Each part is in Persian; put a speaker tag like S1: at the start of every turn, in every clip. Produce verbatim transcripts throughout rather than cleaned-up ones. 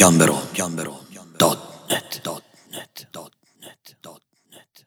S1: گمبرو گمبرو دات نت دات نت دات نت دات نت.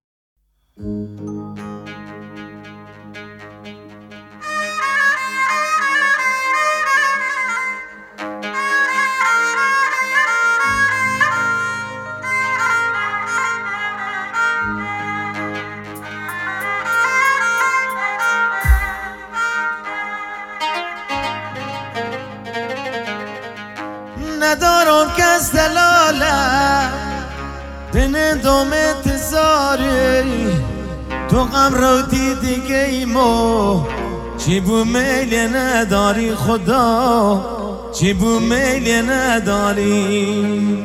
S2: ندارم کس دلالم بین دوم انتظاری تو غم رو دیگه ایمو چی بو میل نداری خدا چی بو میل نداری.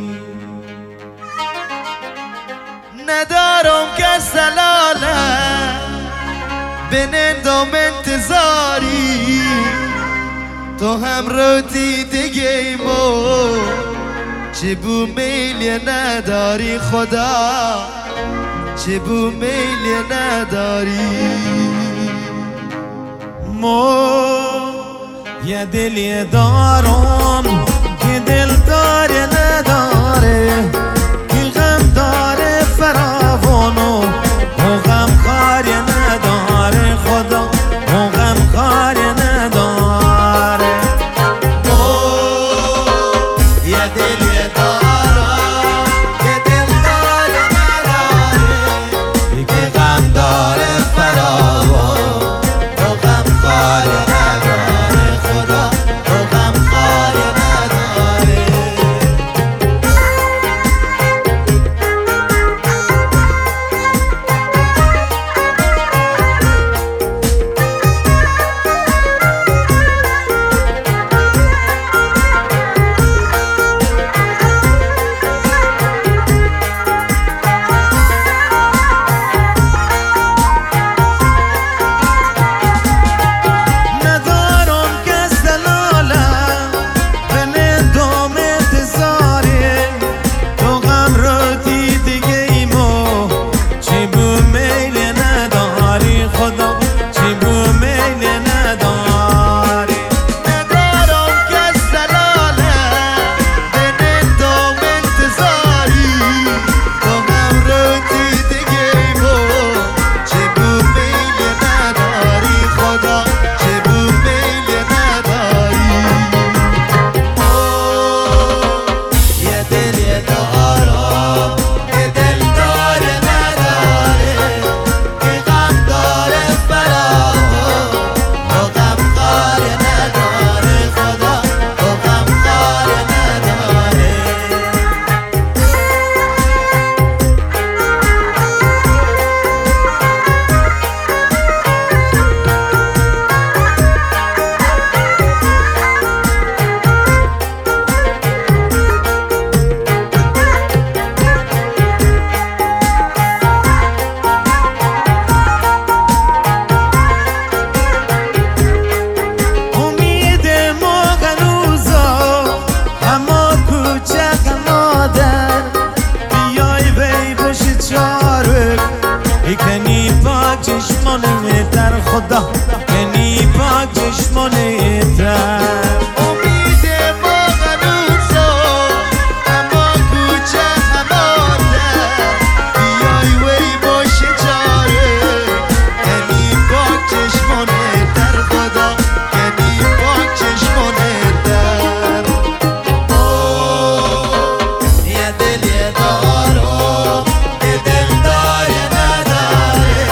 S2: ندارم کس دلالم بین دوم انتظاری تو هم رو دیگه ایمو چه بو میل نداری خدا چه بو میل نداری. مو یه دلی دارم که دل داره نداره که غم داره فراوانو و غم کاری نداره خدا و غم کاری نداره. چشمانه خدا کنی پاک چشمانه تر. امید ما هنوزا اما کوچه همانه بیای وی باشه چاره کنی پاک چشمانه تر خدا کنی پاک چشمانه تر. اوه یه دل یه دارو یه دل داره نداره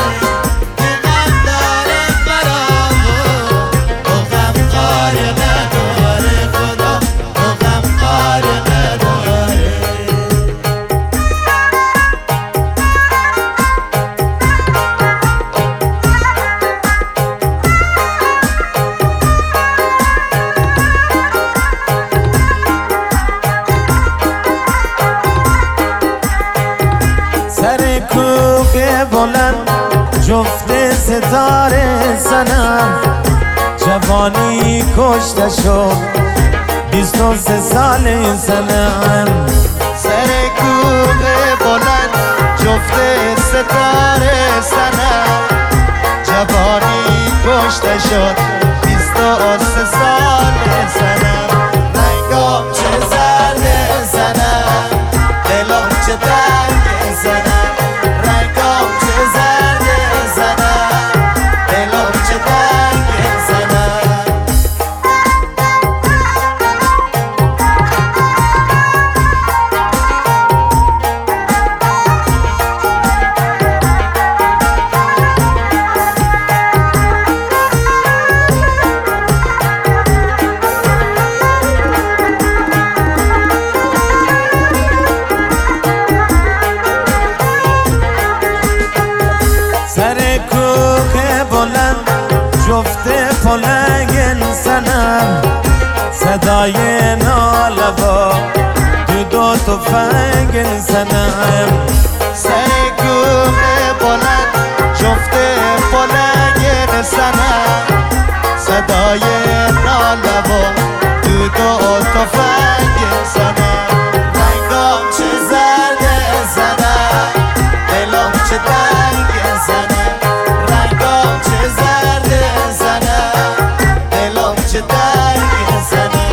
S2: بلند جفت ستاره سنم جوانی کشته شد بیست و سه سال سنم. سر کوه بلند جفت ستاره سنم جوانی کشته شد بیست و سه سال سنم. رنگام چه زرده
S3: تفنگ زنم
S2: سر کوه بلند جفت پلنگ بزنم صدای ناله و دود و تفنگ زنم رنگام چه زرد زنم دلم چه تنگ زنم رنگام چه زرد زنم دلم چه تنگ زنم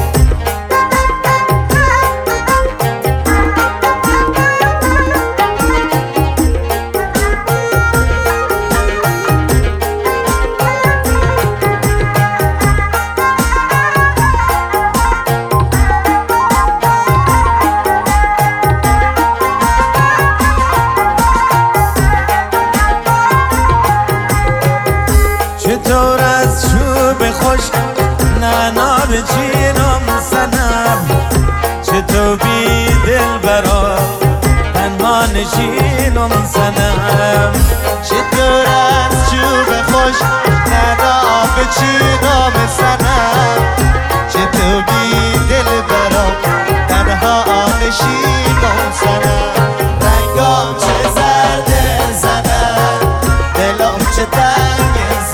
S3: چطور از چوب خوش نعنا به چینم زنم چطور بی دل برا تنها نشینم زنم
S2: چطور از چوب خوش نعنا به چینم زنم چطور بی دل برا تنها نشینم زنم رنگام چه زرد زنم دلم چه تنگ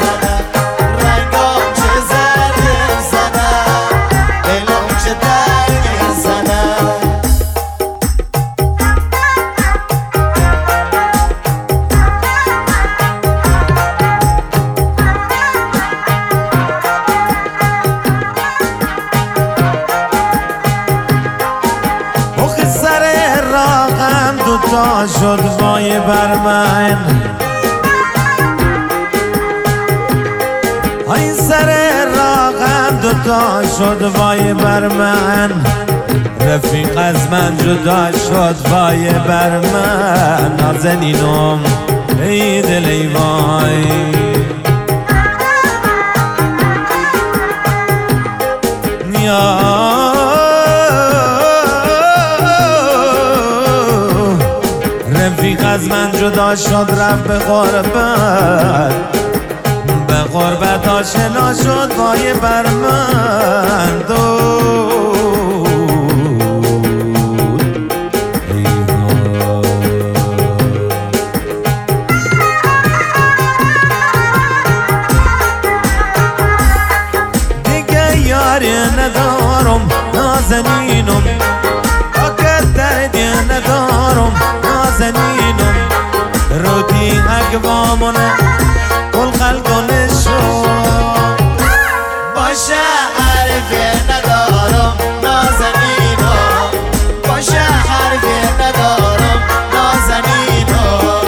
S3: دوتا شد وای بر من های سر راغم دوتا شد وای بر من رفیق از من جدا شد وای بر من نازنینم ای دل ای وای رفیق از من جدا شد رفت به غربت به غربت آشنا شد وای بر من دود دیگه یاری ندارم نازنینم آکر دردی ندارم نازنینم رودی اگوامونه کل خلقونه شو
S2: باشه حرفی ندارم نازنینم باشه حرفی ندارم نازنینم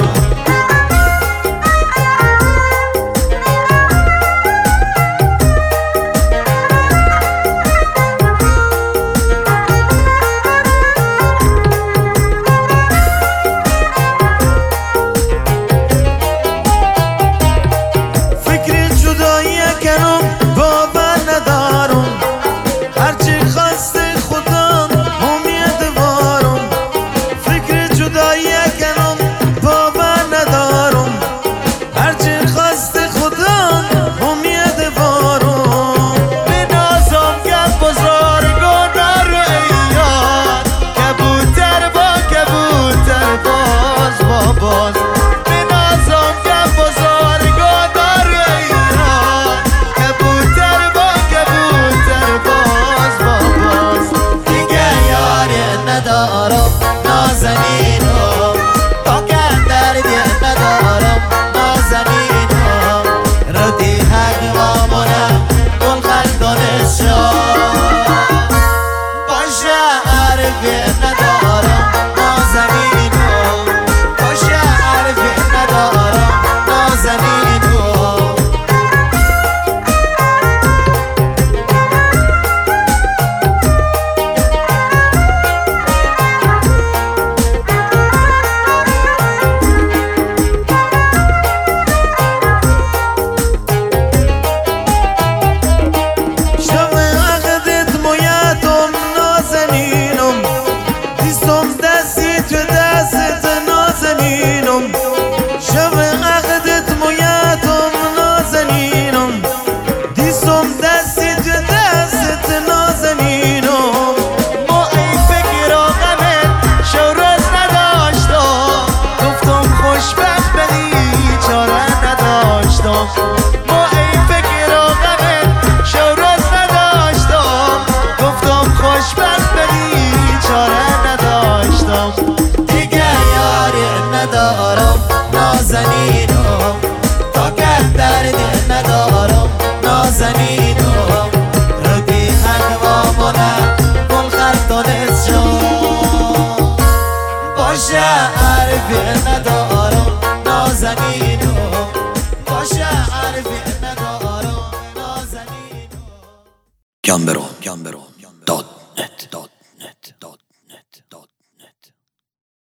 S2: باشه حرفی ندارم نازنینو باشه حرفی ندارم نازنینو
S1: گمبرو گمبرو دات نت